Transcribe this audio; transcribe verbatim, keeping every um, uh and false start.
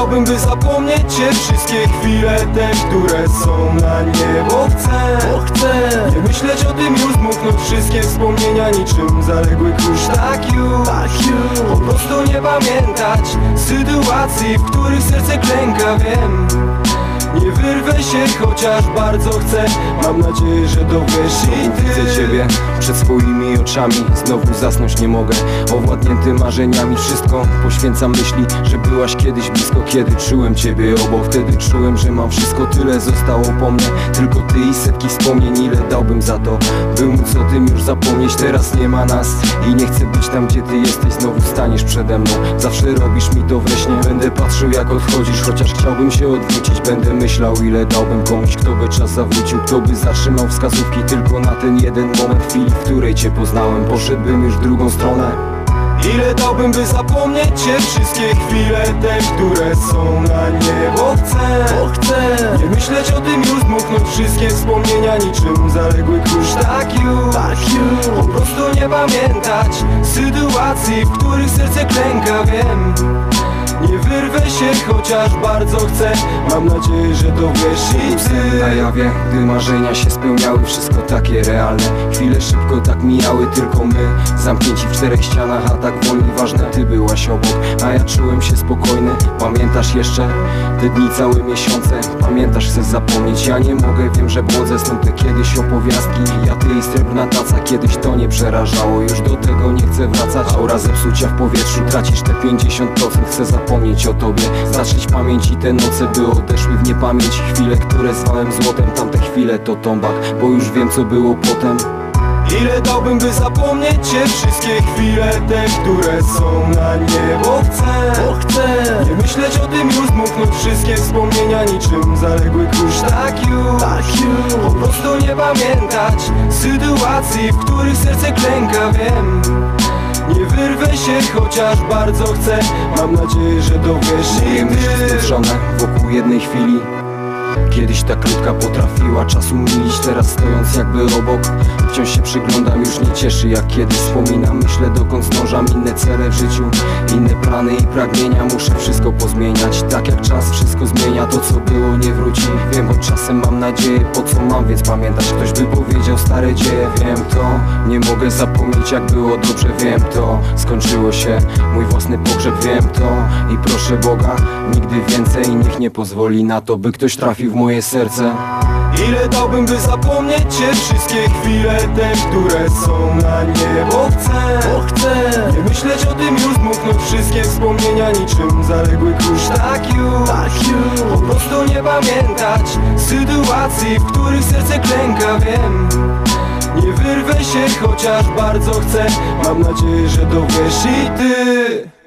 dałbym, by zapomnieć cię? Wszystkie chwile te, które są na nie, bo chcę, bo chcę nie myśleć o tym już, zmuknąć wszystkie wspomnienia niczym zaległy kurz. Tak już, tak już po prostu nie pamiętać sytuacji, w których serce klęka. Wiem, nie wyrwę się, chociaż bardzo chcę. Mam nadzieję, że dowiesz i ty. Widzę ciebie przed swoimi oczami, znowu zasnąć nie mogę. Owładnięty marzeniami, wszystko poświęcam myśli, że byłaś kiedyś blisko, kiedy czułem ciebie obok. Wtedy czułem, że mam wszystko, tyle zostało po mnie, tylko ty i setki wspomnień. Ile dałbym za to, by móc o tym już zapomnieć? Teraz nie ma nas i nie chcę być tam, gdzie ty jesteś. Znowu staniesz przede mną, zawsze robisz mi to we śnie. Będę patrzył, jak odchodzisz, chociaż chciałbym się odwrócić. Będę myślał, ile dałbym komuś, kto by czas zawrócił, kto by zatrzymał wskazówki tylko na ten jeden moment. Chwili, w której cię poznałem, poszedłbym już w drugą stronę. Ile dałbym, by zapomnieć cię? Wszystkie chwile te, które są na nie, bo chcę, bo chcę nie myśleć o tym już, zmuknąć wszystkie wspomnienia niczym zaległy kurz. Tak już, tak już po prostu nie pamiętać sytuacji, w których serce klęka. Wiem, nie wyrwę się, chociaż bardzo chcę. Mam nadzieję, że dowiesz i ty. Na jawie, gdy marzenia się spełniały, wszystko takie realne. Chwile szybko tak mijały, tylko my zamknięci w czterech ścianach, a tak wolni, ważne ty byłaś obok, a ja czułem się spokojny. Pamiętasz jeszcze te dni, całe miesiące? Pamiętasz, chcesz zapomnieć, ja nie mogę. Wiem, że błądzę, są te kiedyś opowiastki. Ja, ty i srebrna taca, kiedyś to nie przerażało. Już do tego nie chcę wracać. Aura zepsucia w powietrzu, tracisz te pięćdziesiąt procent. Chcę zapomnieć o tobie, zatrzeć pamięć i te noce, by odeszły w niepamięć. Chwile, które zwałem złotem, tamte chwile to tombak, bo już wiem, co było potem. Ile dałbym, by zapomnieć cię? Wszystkie chwile te, które są na nie, bo chcę, bo chcę nie myśleć o tym już, zmuknąć wszystkie wspomnienia niczym zaległy kurz. Tak już, tak już po prostu nie pamiętać sytuacji, w których serce klęka. Wiem, nie wyrwę się, chociaż bardzo chcę. Mam nadzieję, że dowiesz i ty. Zbliżone wokół jednej chwili, kiedyś ta krótka potrafiła czas umilić. Teraz stojąc jakby obok, wciąż się przyglądam, już nie cieszy jak kiedyś. Wspominam, myślę, dokąd zdążam. Inne cele w życiu, inne plany i pragnienia. Muszę wszystko pozmieniać, tak jak czas wszystko zmienia. To co było nie wróci, wiem, bo czasem mam nadzieję. Po co mam więc pamiętać? Ktoś by powiedział stare dzieje. Wiem to, nie mogę zapomnieć jak było dobrze. Wiem to, skończyło się mój własny pogrzeb. Wiem to i proszę Boga, nigdy więcej niech nie pozwoli na to, by ktoś trafił w moje serce. Ile dałbym, by zapomnieć cię? Wszystkie chwile te, które są na nie, bo chcę, bo chcę nie myśleć o tym już, zmuknąć wszystkie wspomnienia niczym zaległy kurz. Tak już, tak już po prostu nie pamiętać sytuacji, w których serce klęka. Wiem, nie wyrwę się, chociaż bardzo chcę. Mam nadzieję, że dowiesz i ty.